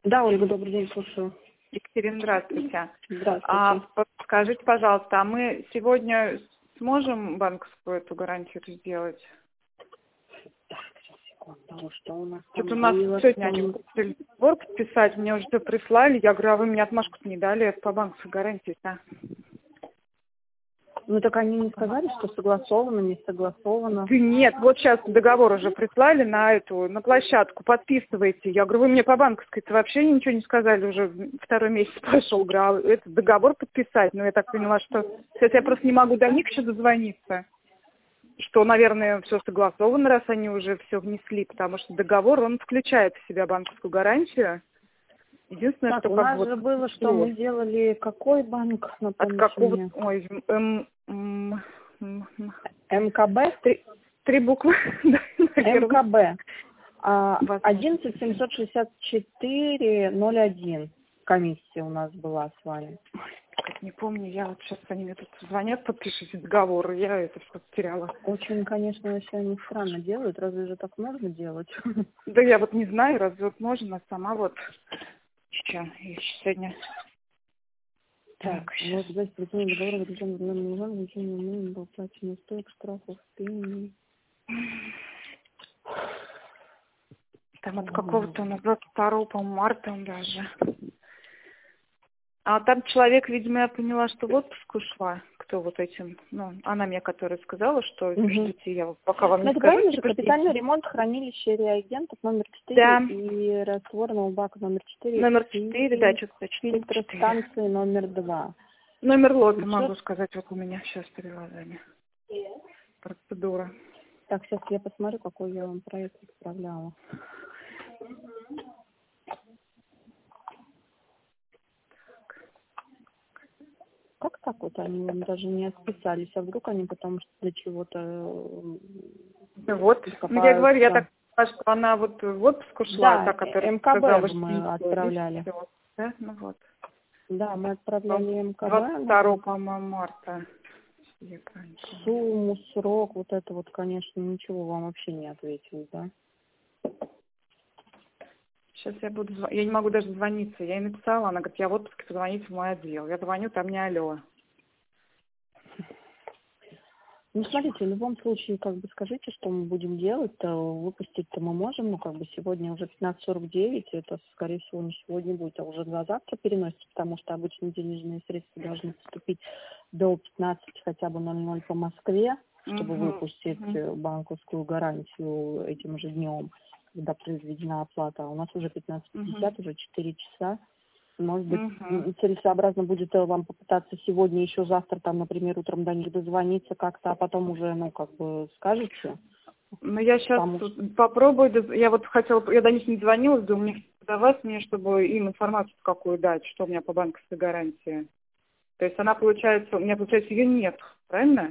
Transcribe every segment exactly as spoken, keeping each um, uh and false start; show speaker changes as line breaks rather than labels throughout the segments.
Да, Ольга, добрый день, слушаю.
Екатерина, здравствуйте.
Здравствуйте.
А, скажите, пожалуйста, а мы сегодня сможем банковскую эту гарантию сделать?
Так, сейчас, секунду, что у нас там
Что-то у нас
было,
сегодня
что...
они хотели сбор подписать, мне уже все прислали. Я говорю, а вы мне отмашку не дали, это по банковской гарантии, да?
Ну, так они не сказали, что согласовано, не согласовано.
Да нет, вот сейчас договор уже прислали на эту, на площадку, подписывайте. Я говорю, вы мне по банковской-то вообще ничего не сказали, уже второй месяц прошел. Говорю, а этот договор подписать. Но я так поняла, что сейчас я просто не могу до них еще дозвониться. Что, наверное, все согласовано, раз они уже все внесли, потому что договор, он включает в себя банковскую гарантию. Единственное,
Так,
что
у
как
нас
вот...
же было, что мы делали какой банк,
От
напомните
какого...
мне?
Ой, эм, эм, эм,
МКБ?
Три, три буквы, да, наверное.
МКБ. А,
Возможно.
одиннадцать семьсот шестьдесят четыре ноль один комиссия у нас была с вами.
Как не помню, я вот сейчас они мне тут звонят, подпишите договор, я это все потеряла.
Очень, конечно, вообще они странно делают. Разве же так можно делать?
Да я вот не знаю, разве вот можно, сама вот еще, еще сегодня. Так,
Вот, здесь причина договора заключен в номер заключение был оплачен стоек штрафов пени.
там от какого-то назад второго, по-моему, марта он даже. А там человек, видимо, я поняла, что в отпуск ушла, кто вот этим, ну, она мне, которая сказала, что
Угу.
ждите, я пока вам
Ну,
не
это
скажу.
правильно же,
Типа,
капитальный
ждите.
ремонт хранилища реагентов номер четыре
Да.
и растворного бака номер четыре
Номер четыре, да,
и
что-то
фильтростанции номер два.
Номер лота
Сейчас...
могу сказать, вот у меня сейчас перед глазами. Процедура.
Так, сейчас я посмотрю, какой я вам проект отправляла. Как так вот они вам даже не отписались? А вдруг они потому что для чего-то...
Да вот, ну, я говорю, я так поняла, что она вот в отпуск ушла,
Да,
та, которая
МКБ
сказала,
мы
что
отправляли.
всё, да, ну вот.
Да, мы отправляли МКБ.
двадцать второго, по-моему, марта. Я правильно помню.
Сумму, срок, вот это вот, конечно, ничего вам вообще не ответили, да?
Сейчас я буду звонить. Я не могу даже звониться. Я ей написала, она говорит, я в отпуске, позвоните в мой отдел. Я звоню, там не алло.
Ну, смотрите, в любом случае, как бы скажите, что мы будем делать, то выпустить-то мы можем, ну, как бы сегодня уже пятнадцать сорок девять, это, скорее всего, не сегодня будет, а уже на завтра переносится, потому что обычно денежные средства должны поступить до пятнадцати хотя бы ноль ноль по Москве, чтобы
Угу.
выпустить
Угу.
банковскую гарантию этим же днем, когда произведена оплата. А у нас уже пятнадцать пятьдесят,
Угу.
уже четыре часа. Может быть,
Угу.
целесообразно будет вам попытаться сегодня, еще завтра, там, например, утром до них дозвониться как-то, а потом уже, ну, как бы, скажете?
Ну, я сейчас
Потому...
попробую, доз- я вот хотела, я до них не звонила, думаю, мне давать мне, чтобы им информацию какую дать, что у меня по банковской гарантии. То есть она, получается, у меня, получается, ее нет, правильно?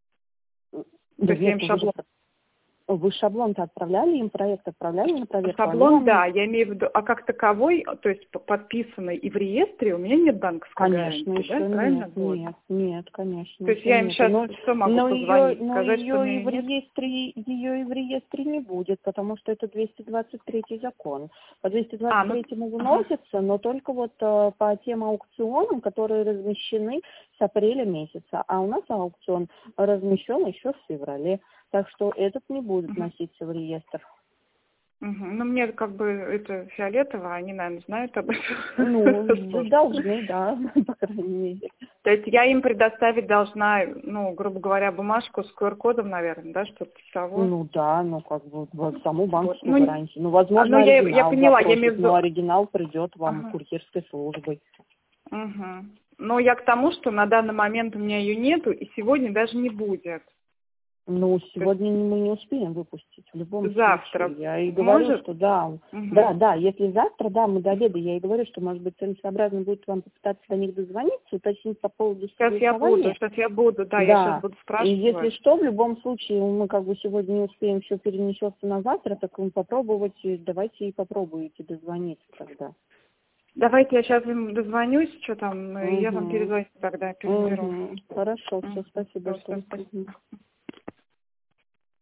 Да
То есть я им
нет, ну, вы же...
шаблон.
Вы шаблон-то отправляли, им проект отправляли на проверку?
Шаблон,
Они...
да, я имею в виду, а как таковой, то есть п- подписанный и в реестре, у меня нет банковской
Конечно,
гарантии,
еще
да, правильно?
нет,
Вот.
нет, нет, конечно,
То есть
еще
я им
нет.
сейчас
Но,
что могу
но ее,
позвонить,
но
сказать, что у
ее и
меня
в
нет?
реестре, ее и в реестре не будет, потому что это двести двадцать третий закон. По двести
А,
двадцать
ну,
третьему
ага.
выносится, но только вот э, по тем аукционам, которые размещены с апреля месяца. А у нас аукцион размещен еще в феврале. Так что этот не будет
Угу.
вноситься в реестр.
Угу. Ну, мне как бы это фиолетово, они, наверное, знают об этом.
Ну, должны, да, по крайней мере.
То есть я им предоставить должна, ну, грубо говоря, бумажку с ку эр кодом, наверное, да, что-то типа того.
Ну да, ну как бы вот саму
Вот.
банковскую
Ну,
гарантию. Ну, возможно,
ну я, я
оригинал
поняла, я имею
запросит,
в
но
виду...
оригинал придет вам
Ага.
курьерской службой.
Угу. Но я к тому, что на данный момент у меня ее нету, и сегодня даже не будет.
Ну,
То
сегодня мы не успеем выпустить в любом
завтра
случае. Я и говорю,
может?
что да,
Угу.
да, да, если завтра, да, мы до обеда, я и говорю, что, может быть, целесообразно будет вам попытаться до них дозвониться, уточнить по поводу
Сейчас я буду,
согласования.
сейчас я буду, да,
Да,
я сейчас буду
и
спрашивать.
если что, в любом случае, мы как бы сегодня не успеем, все перенесется на завтра, так мы попробовать, давайте и попробуйте дозвониться тогда.
Давайте я сейчас им дозвонюсь, что там, и я вам
Угу.
перезвоню тогда, переберу.
Угу. Хорошо, все,
Угу.
спасибо,
Всё,
что
спасибо.